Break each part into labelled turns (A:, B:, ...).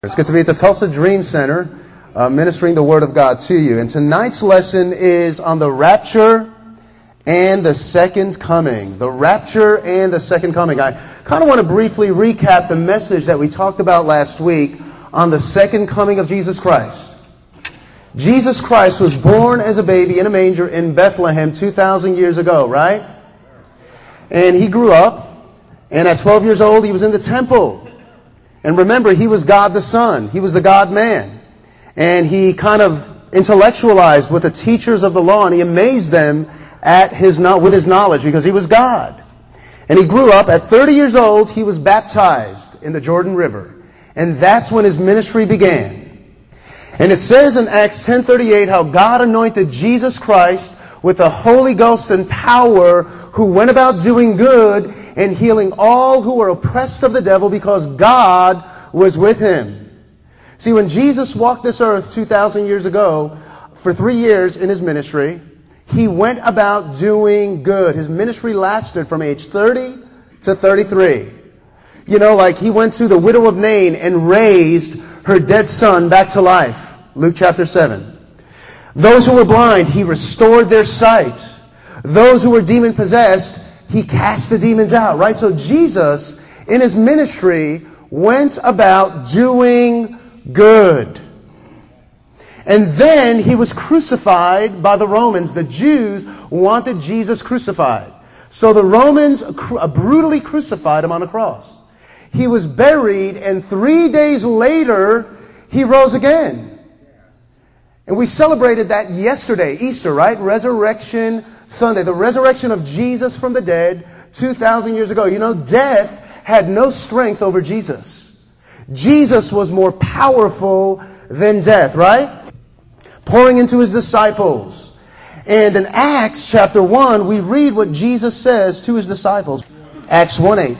A: It's good to be at the Tulsa Dream Center, ministering the Word of God to you. And tonight's lesson is on the rapture and the second coming. The rapture and the second coming. I kind of want to briefly recap the message that we talked about last week on the second coming of Jesus Christ. Jesus Christ was born as a baby in a manger in Bethlehem 2,000 years ago, right? And he grew up, and at 12 years old, he was in the temple. And remember, he was God the Son. He was the God-man. And he kind of intellectualized with the teachers of the law, and he amazed them with his knowledge because he was God. And he grew up. At 30 years old, he was baptized in the Jordan River. And that's when his ministry began. And it says in Acts 10:38 how God anointed Jesus Christ with the Holy Ghost and power, who went about doing good and healing all who were oppressed of the devil, because God was with him. See, when Jesus walked this earth 2,000 years ago, for 3 years in his ministry, he went about doing good. His ministry lasted from age 30 to 33. You know, like he went to the widow of Nain and raised her dead son back to life. Luke chapter 7. Those who were blind, he restored their sight. Those who were demon-possessed, he cast the demons out, right? So Jesus, in his ministry, went about doing good. And then he was crucified by the Romans. The Jews wanted Jesus crucified. So the Romans brutally crucified him on a cross. He was buried, and 3 days later, he rose again. And we celebrated that yesterday, Easter, right? Resurrection Sunday, the resurrection of Jesus from the dead 2,000 years ago. You know, death had no strength over Jesus. Jesus was more powerful than death, right? Pouring into his disciples. And in Acts chapter 1, we read what Jesus says to his disciples. Acts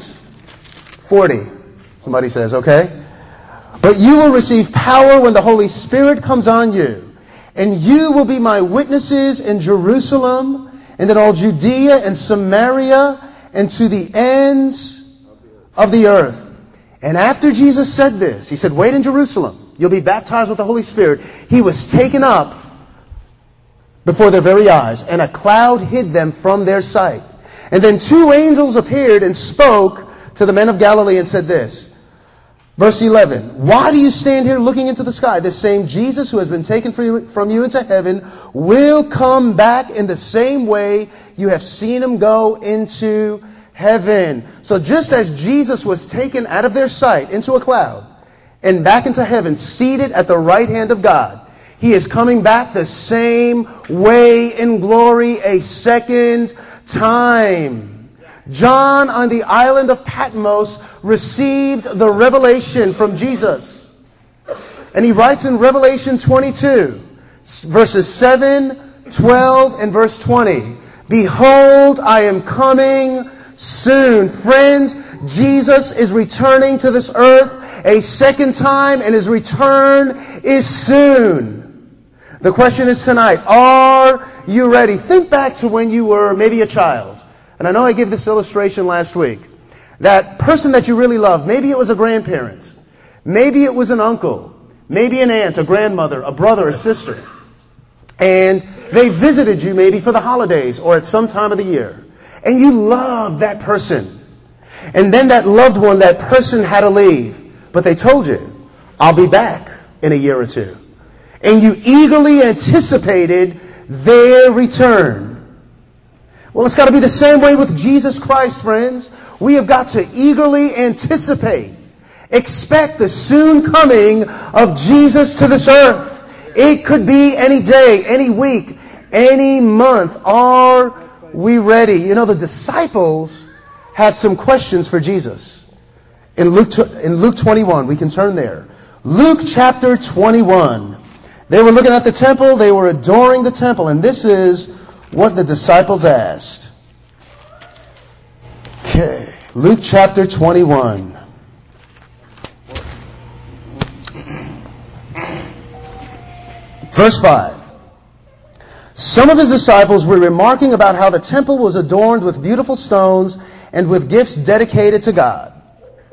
A: 1:40. Somebody says, okay? But you will receive power when the Holy Spirit comes on you. And you will be my witnesses in Jerusalem, and in all Judea and Samaria, and to the ends of the earth. And after Jesus said this, he said, wait in Jerusalem. You'll be baptized with the Holy Spirit. He was taken up before their very eyes, and a cloud hid them from their sight. And then 2 angels appeared and spoke to the men of Galilee and said this. Verse 11, why do you stand here looking into the sky? This same Jesus who has been taken from you into heaven will come back in the same way you have seen him go into heaven. So just as Jesus was taken out of their sight into a cloud and back into heaven, seated at the right hand of God, he is coming back the same way in glory a second time. John on the island of Patmos received the revelation from Jesus. And he writes in Revelation 22, verses 7, 12, and verse 20, behold, I am coming soon. Friends, Jesus is returning to this earth a second time, and his return is soon. The question is tonight, are you ready? Think back to when you were maybe a child. And I know I gave this illustration last week. That person that you really loved, maybe it was a grandparent. Maybe it was an uncle. Maybe an aunt, a grandmother, a brother, a sister. And they visited you maybe for the holidays or at some time of the year. And you loved that person. And then that loved one, that person had to leave. But they told you, I'll be back in a year or two. And you eagerly anticipated their return. Well, it's got to be the same way with Jesus Christ, friends. We have got to eagerly anticipate, expect the soon coming of Jesus to this earth. It could be any day, any week, any month. Are we ready? You know, the disciples had some questions for Jesus. In Luke 21, we can turn there. Luke chapter 21. They were looking at the temple. They were adoring the temple. And this is what the disciples asked. Okay, Luke chapter 21. Verse 5. Some of his disciples were remarking about how the temple was adorned with beautiful stones and with gifts dedicated to God.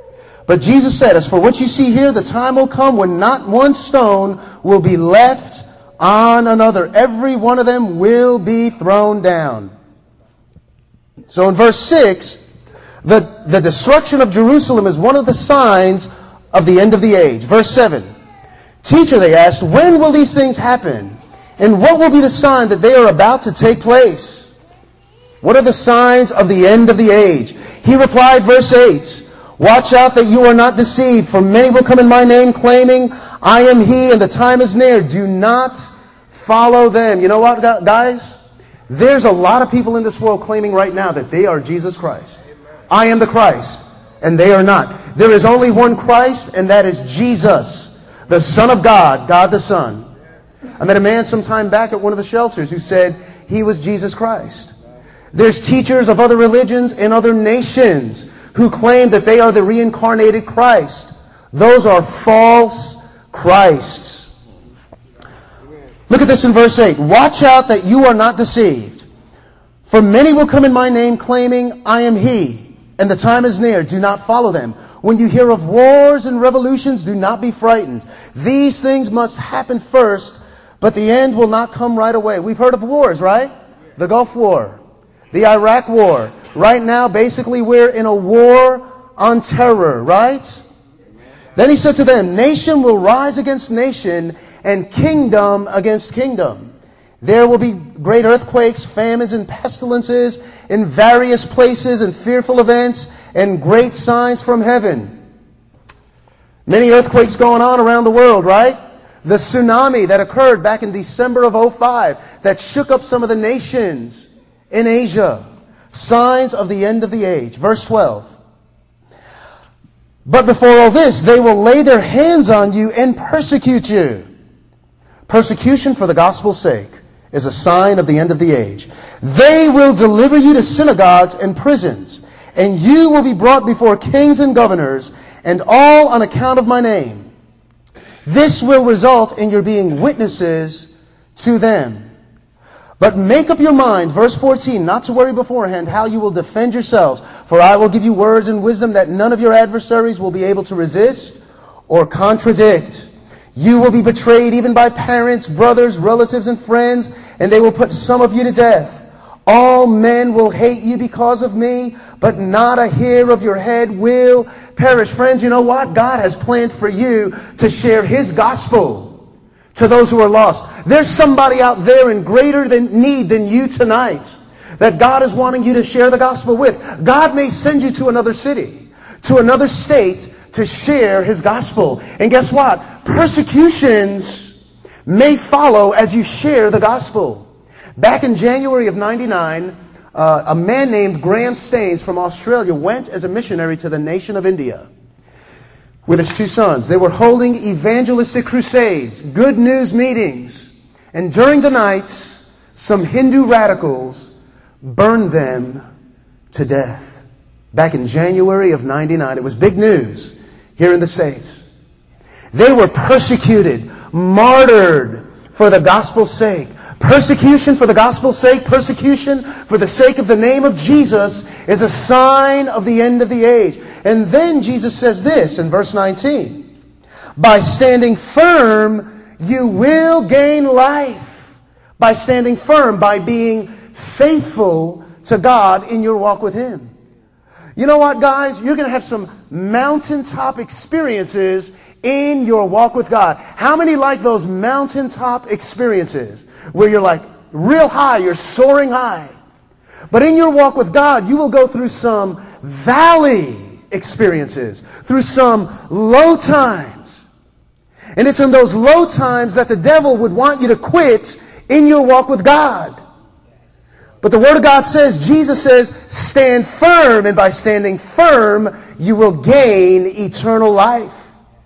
A: But Jesus said, as for what you see here, the time will come when not one stone will be left on another. Every one of them will be thrown down. So in verse 6, the destruction of Jerusalem is one of the signs of the end of the age. Verse 7, Teacher, they asked, when will these things happen? And what will be the sign that they are about to take place? What are the signs of the end of the age? He replied, verse 8, Watch out that you are not deceived, for many will come in my name claiming, I am he, and the time is near. Do not follow them. You know what, guys? There's a lot of people in this world claiming right now that they are Jesus Christ. I am the Christ, and they are not. There is only one Christ, and that is Jesus, the Son of God, God the Son. I met a man some time back at one of the shelters who said he was Jesus Christ. There's teachers of other religions and other nations who claim that they are the reincarnated Christ. Those are false Christs. Look at this in verse 8. Watch out that you are not deceived. For many will come in my name claiming, I am he, and the time is near. Do not follow them. When you hear of wars and revolutions, do not be frightened. These things must happen first, but the end will not come right away. We've heard of wars, right? The Gulf War, the Iraq War. Right now, basically, we're in a war on terror, right? Then he said to them, nation will rise against nation and kingdom against kingdom. There will be great earthquakes, famines, and pestilences in various places, and fearful events, and great signs from heaven. Many earthquakes going on around the world, right? The tsunami that occurred back in December of 2005 that shook up some of the nations in Asia. Signs of the end of the age. Verse 12. But before all this, they will lay their hands on you and persecute you. Persecution for the gospel's sake is a sign of the end of the age. They will deliver you to synagogues and prisons, and you will be brought before kings and governors, and all on account of my name. This will result in your being witnesses to them. But make up your mind, verse 14, not to worry beforehand how you will defend yourselves. For I will give you words and wisdom that none of your adversaries will be able to resist or contradict. You will be betrayed even by parents, brothers, relatives, and friends, and they will put some of you to death. All men will hate you because of me, but not a hair of your head will perish. Friends, you know what? God has planned for you to share His gospel to those who are lost. There's somebody out there in greater need than you tonight that God is wanting you to share the gospel with. God may send you to another city, to another state, to share His gospel. And guess what? Persecutions may follow as you share the gospel. Back in January of 99, a man named Graham Staines from Australia went as a missionary to the nation of India with his two sons. They were holding evangelistic crusades, good news meetings. And during the night, some Hindu radicals burned them to death. Back in January of 99. It was big news here in the States. They were persecuted, martyred for the gospel's sake. Persecution for the gospel's sake, persecution for the sake of the name of Jesus is a sign of the end of the age. And then Jesus says this in verse 19. By standing firm, you will gain life. By standing firm, by being faithful to God in your walk with Him. You know what, guys? You're going to have some mountaintop experiences in your walk with God. How many like those mountaintop experiences where you're like real high, you're soaring high? But in your walk with God, you will go through some valley experiences, through some low times. And it's in those low times that the devil would want you to quit in your walk with God. But the Word of God says, Jesus says, stand firm, and by standing firm, you will gain eternal life.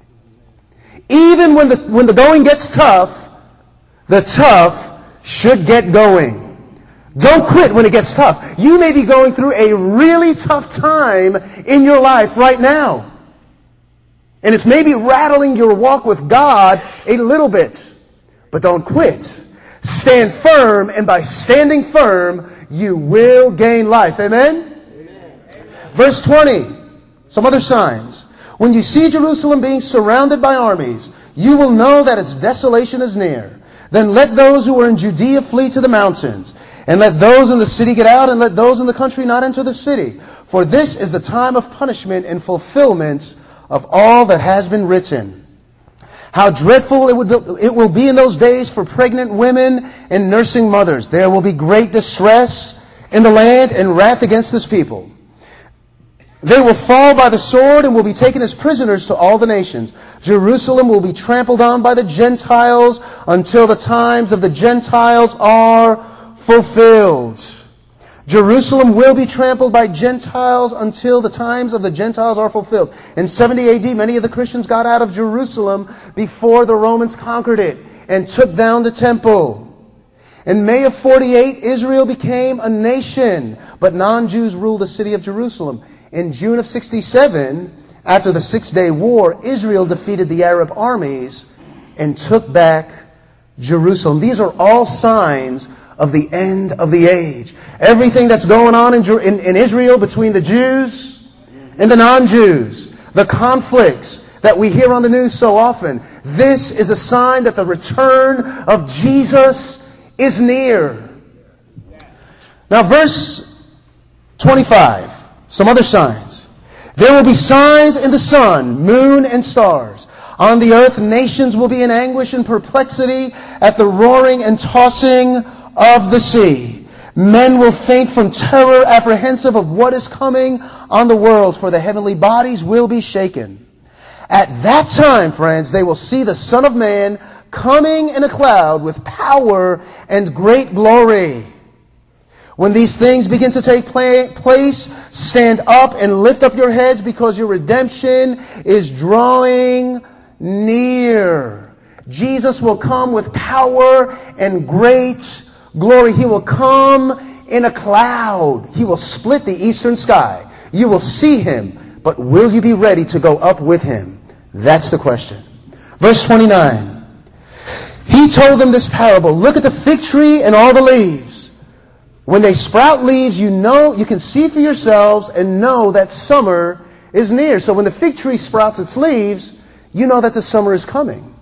A: Even when the going gets tough, the tough should get going. Don't quit when it gets tough. You may be going through a really tough time in your life right now. And it's maybe rattling your walk with God a little bit. But don't quit. Stand firm, and by standing firm, you will gain life. Amen? Amen. Verse 20. Some other signs. When you see Jerusalem being surrounded by armies, you will know that its desolation is near. Then let those who are in Judea flee to the mountains, and let those in the city get out, and let those in the country not enter the city. For this is the time of punishment and fulfillment of all that has been written. How dreadful it will be in those days for pregnant women and nursing mothers. There will be great distress in the land and wrath against this people. They will fall by the sword and will be taken as prisoners to all the nations. Jerusalem will be trampled on by the Gentiles until the times of the Gentiles are fulfilled. Jerusalem will be trampled by Gentiles until the times of the Gentiles are fulfilled. In 70 AD, many of the Christians got out of Jerusalem before the Romans conquered it and took down the temple. In May of 48, Israel became a nation, but non-Jews ruled the city of Jerusalem. In June of 67, after the Six-Day War, Israel defeated the Arab armies and took back Jerusalem. These are all signs of the end of the age. Everything that's going on in Israel between the Jews and the non-Jews, the conflicts that we hear on the news so often, this is a sign that the return of Jesus is near. Now, verse 25. Some other signs. There will be signs in the sun, moon, and stars. On the earth, nations will be in anguish and perplexity at the roaring and tossing of the sea. Men will faint from terror, apprehensive of what is coming on the world, for the heavenly bodies will be shaken. At that time, friends, they will see the Son of Man coming in a cloud with power and great glory. When these things begin to take place, stand up and lift up your heads, because your redemption is drawing near. Jesus will come with power and great glory. He will come in a cloud. He will split the eastern sky. You will see him, but will you be ready to go up with him? That's the question. Verse 29. He told them this parable. Look at the fig tree and all the leaves. When they sprout leaves, you can see for yourselves and know that summer is near. So when the fig tree sprouts its leaves, you know that the summer is coming.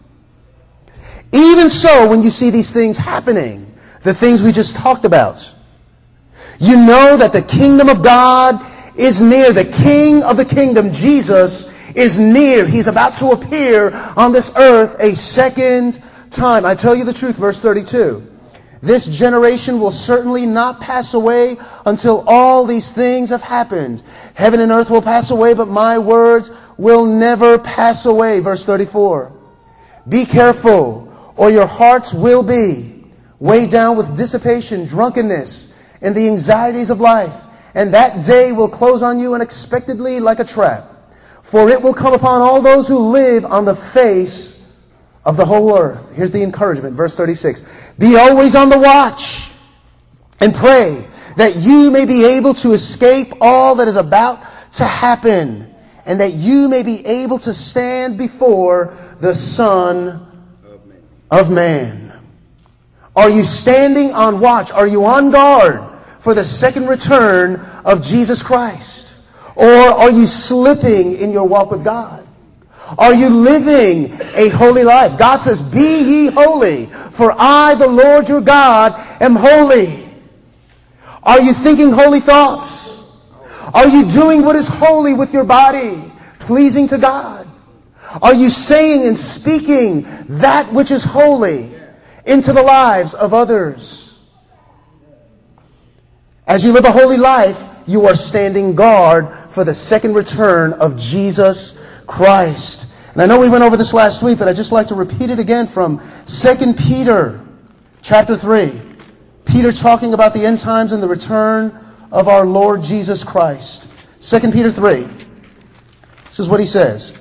A: Even so, when you see these things happening, the things we just talked about, you know that the kingdom of God is near. The King of the kingdom, Jesus, is near. He's about to appear on this earth a second time. I tell you the truth, verse 32. This generation will certainly not pass away until all these things have happened. Heaven and earth will pass away, but my words will never pass away. Verse 34. Be careful, or your hearts will be weighed down with dissipation, drunkenness, and the anxieties of life. And that day will close on you unexpectedly like a trap. For it will come upon all those who live on the face of the whole earth. Here's the encouragement, verse 36. Be always on the watch and pray that you may be able to escape all that is about to happen, and that you may be able to stand before the Son of Man. Are you standing on watch? Are you on guard for the second return of Jesus Christ? Or are you slipping in your walk with God? Are you living a holy life? God says, be ye holy, for I, the Lord your God, am holy. Are you thinking holy thoughts? Are you doing what is holy with your body, pleasing to God? Are you saying and speaking that which is holy into the lives of others? As you live a holy life, you are standing guard for the second return of Jesus Christ. And I know we went over this last week, but I'd just like to repeat it again from 2 Peter chapter 3. Peter talking about the end times and the return of our Lord Jesus Christ. 2 Peter 3. This is what he says.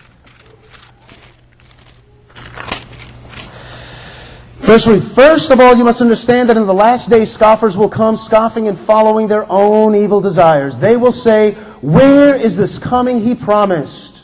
A: Verse 3, first of all, you must understand that in the last days scoffers will come, scoffing and following their own evil desires. They will say, where is this coming he promised?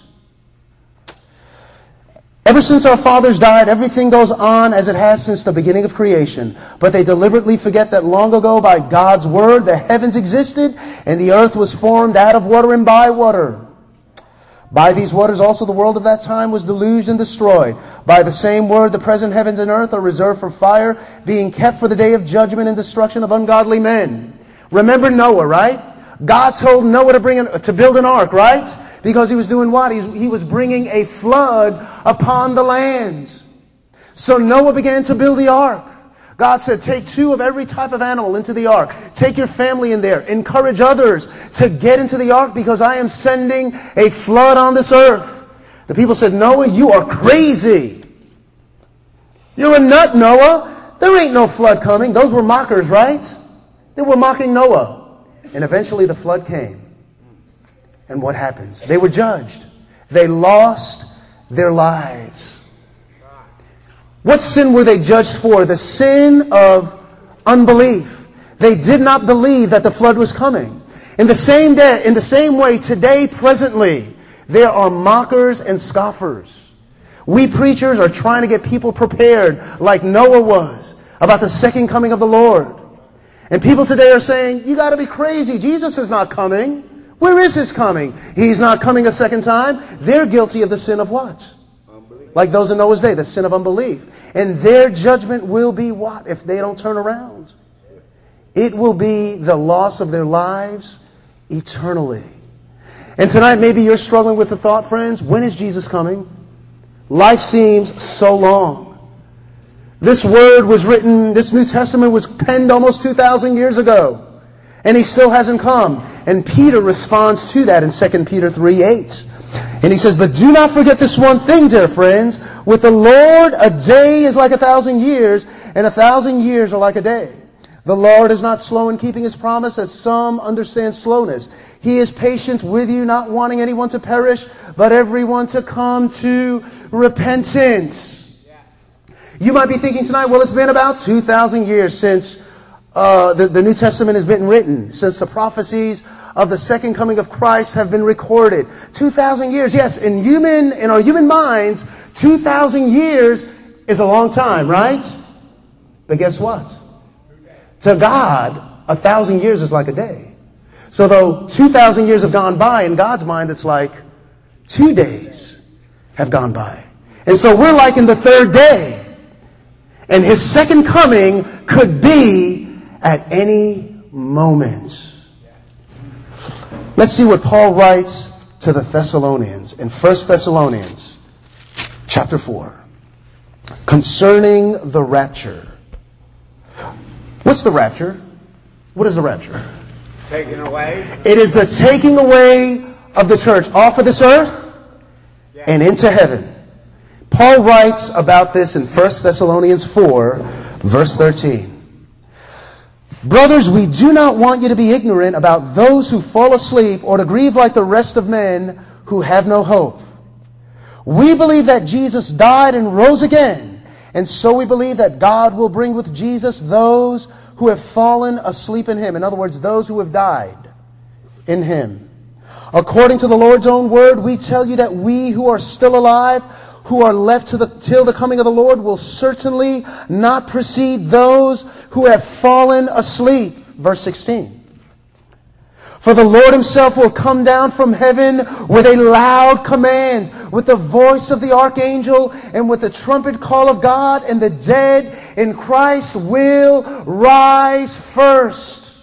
A: Ever since our fathers died, everything goes on as it has since the beginning of creation. But they deliberately forget that long ago, by God's word, the heavens existed and the earth was formed out of water and by water. By these waters also the world of that time was deluged and destroyed. By the same word the present heavens and earth are reserved for fire, being kept for the day of judgment and destruction of ungodly men. Remember Noah, right? God told Noah to build an ark, right? Because he was doing what? He was bringing a flood upon the lands. So Noah began to build the ark. God said, take 2 of every type of animal into the ark. Take your family in there. Encourage others to get into the ark because I am sending a flood on this earth. The people said, Noah, you are crazy. You're a nut, Noah. There ain't no flood coming. Those were mockers, right? They were mocking Noah. And eventually the flood came. And what happens? They were judged. They lost their lives. What sin were they judged for? The sin of unbelief. They did not believe that the flood was coming. In the same way, today, presently, there are mockers and scoffers. We preachers are trying to get people prepared like Noah was about the second coming of the Lord. And people today are saying, you got to be crazy. Jesus is not coming. Where is His coming? He's not coming a second time. They're guilty of the sin of what? Like those in Noah's day, the sin of unbelief. And their judgment will be what if they don't turn around? It will be the loss of their lives eternally. And tonight maybe you're struggling with the thought, friends, when is Jesus coming? Life seems so long. This word was written, this New Testament was penned almost 2,000 years ago. And He still hasn't come. And Peter responds to that in 2 Peter 3:8. And he says, but do not forget this one thing, dear friends. With the Lord, a day is like 1,000 years, and 1,000 years are like a day. The Lord is not slow in keeping His promise, as some understand slowness. He is patient with you, not wanting anyone to perish, but everyone to come to repentance. You might be thinking tonight, well, it's been about 2,000 years since the New Testament has been written, since the prophecies of the second coming of Christ have been recorded. 2,000 years. Yes, in our human minds, 2,000 years is a long time, right? But guess what? To God, 1,000 years is like a day. So though 2,000 years have gone by, in God's mind it's like 2 days have gone by. And so we're like in the 3rd day. And His second coming could be at any moment. Let's see what Paul writes to the Thessalonians in 1 Thessalonians chapter 4 concerning the rapture. What's the rapture? What is the rapture?
B: Taken away.
A: It is the taking away of the church off of this earth and into heaven. Paul writes about this in 1 Thessalonians 4, verse 13. Brothers, we do not want you to be ignorant about those who fall asleep or to grieve like the rest of men who have no hope. We believe that Jesus died and rose again, and so we believe that God will bring with Jesus those who have fallen asleep in Him. In other words, those who have died in Him. According to the Lord's own word, we tell you that we who are still alive, who are left till the coming of the Lord, will certainly not precede those who have fallen asleep. Verse 16. For the Lord Himself will come down from heaven with a loud command, with the voice of the archangel, and with the trumpet call of God, and the dead in Christ will rise first.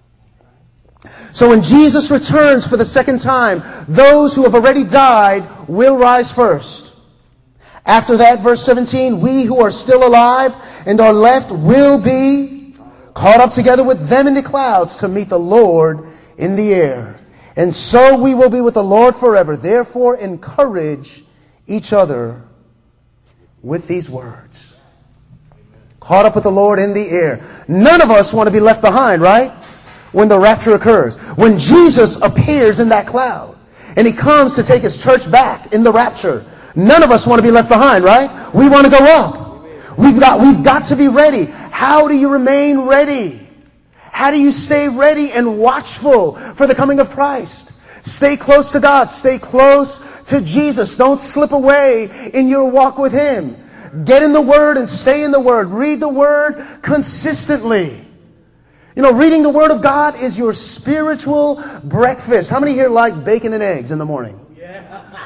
A: So when Jesus returns for the second time, those who have already died will rise first. After that, verse 17, we who are still alive and are left will be caught up together with them in the clouds to meet the Lord in the air. And so we will be with the Lord forever. Therefore, encourage each other with these words. Caught up with the Lord in the air. None of us want to be left behind, right? When the rapture occurs. When Jesus appears in that cloud and He comes to take His church back in the rapture. None of us want to be left behind, right? We want to go up. We've got to be ready. How do you remain ready? How do you stay ready and watchful for the coming of Christ? Stay close to God. Stay close to Jesus. Don't slip away in your walk with Him. Get in the Word and stay in the Word. Read the Word consistently. You know, reading the Word of God is your spiritual breakfast. How many here like bacon and eggs in the morning?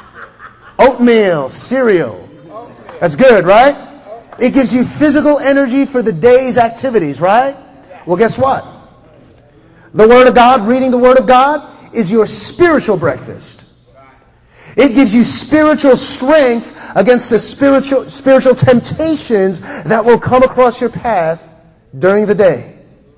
A: Oatmeal, cereal. That's good, right? It gives you physical energy for the day's activities, right? Well, guess what? The Word of God, reading the Word of God, is your spiritual breakfast. It gives you spiritual strength against the spiritual temptations that will come across your path during the day.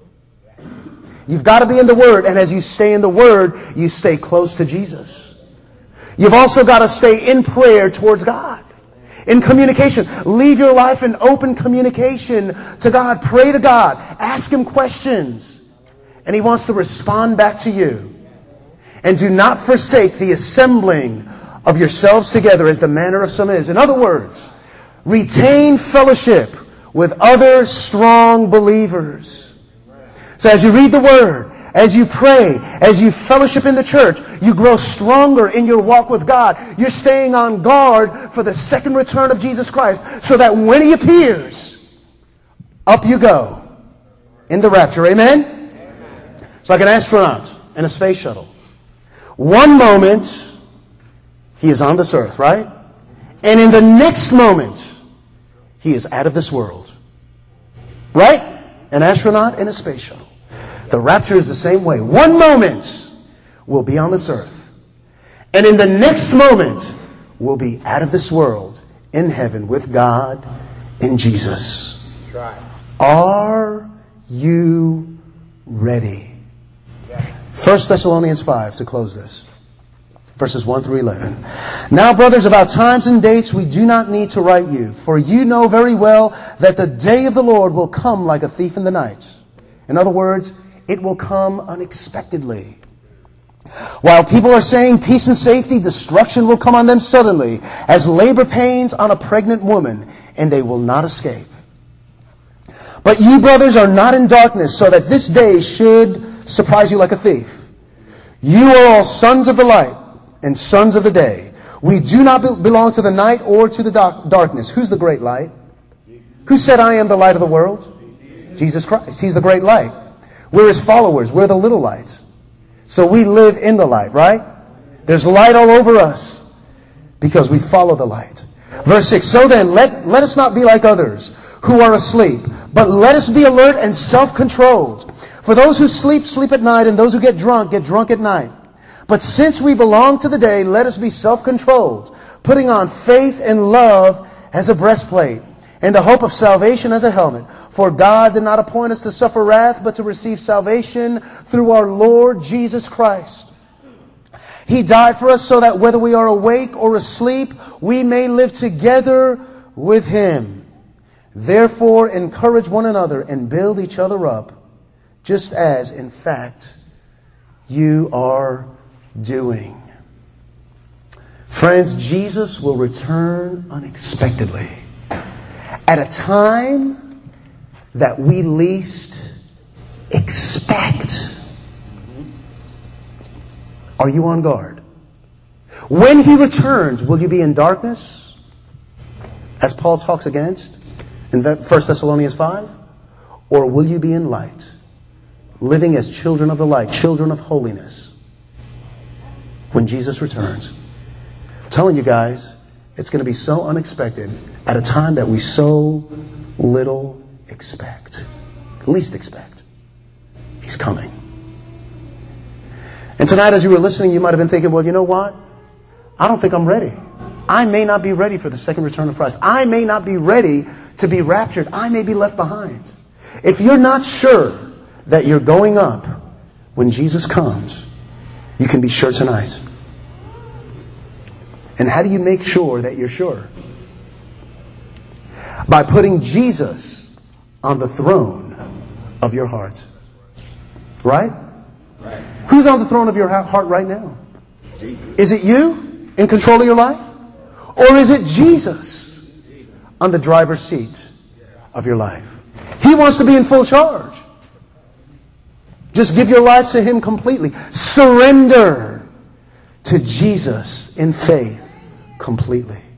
A: You've got to be in the Word, and as you stay in the Word, you stay close to Jesus. You've also got to stay in prayer towards God. In communication, leave your life in open communication to God. Pray to God. Ask Him questions. And He wants to respond back to you. And do not forsake the assembling of yourselves together as the manner of some is. In other words, retain fellowship with other strong believers. So as you read the Word, as you pray, as you fellowship in the church, you grow stronger in your walk with God. You're staying on guard for the second return of Jesus Christ, so that when He appears, up you go in the rapture. Amen? It's like an astronaut in a space shuttle. One moment, he is on this earth, right? And in the next moment, he is out of this world. Right? An astronaut in a space shuttle. The rapture is the same way. One moment, we'll be on this earth. And in the next moment, we'll be out of this world in heaven with God in Jesus. Are you ready? 1 Thessalonians 5 to close this. Verses 1 through 11. Now, brothers, about times and dates we do not need to write you, for you know very well that the day of the Lord will come like a thief in the night. In other words, it will come unexpectedly. While people are saying peace and safety, destruction will come on them suddenly, as labor pains on a pregnant woman, and they will not escape. But you, brothers, are not in darkness, so that this day should surprise you like a thief. You are all sons of the light and sons of the day. We do not belong to the night or to the darkness. Who's the great light? Who said, I am the light of the world? Jesus Christ. He's the great light. We're His followers. We're the little lights. So we live in the light, right? There's light all over us because we follow the light. Verse 6, so then, let us not be like others who are asleep, but let us be alert and self-controlled. For those who sleep, sleep at night, and those who get drunk at night. But since we belong to the day, let us be self-controlled, putting on faith and love as a breastplate, and the hope of salvation as a helmet. For God did not appoint us to suffer wrath, but to receive salvation through our Lord Jesus Christ. He died for us so that whether we are awake or asleep, we may live together with Him. Therefore, encourage one another and build each other up, just as, in fact, you are doing. Friends, Jesus will return unexpectedly at a time that we least expect. Are you on guard? When He returns, will you be in darkness, as Paul talks against in 1 Thessalonians 5? Or will you be in light, living as children of the light, children of holiness, when Jesus returns? I'm telling you guys, it's going to be so unexpected at a time that we so little expect. Least expect. He's coming. And tonight, as you were listening, you might have been thinking, well, you know what? I don't think I'm ready. I may not be ready for the second return of Christ. I may not be ready to be raptured. I may be left behind. If you're not sure that you're going up when Jesus comes, you can be sure tonight. And how do you make sure that you're sure? By putting Jesus on the throne of your heart. Right? Right. Who's on the throne of your heart right now? Is it you in control of your life? Or is it Jesus on the driver's seat of your life? He wants to be in full charge. Just give your life to Him completely. Surrender to Jesus in faith completely.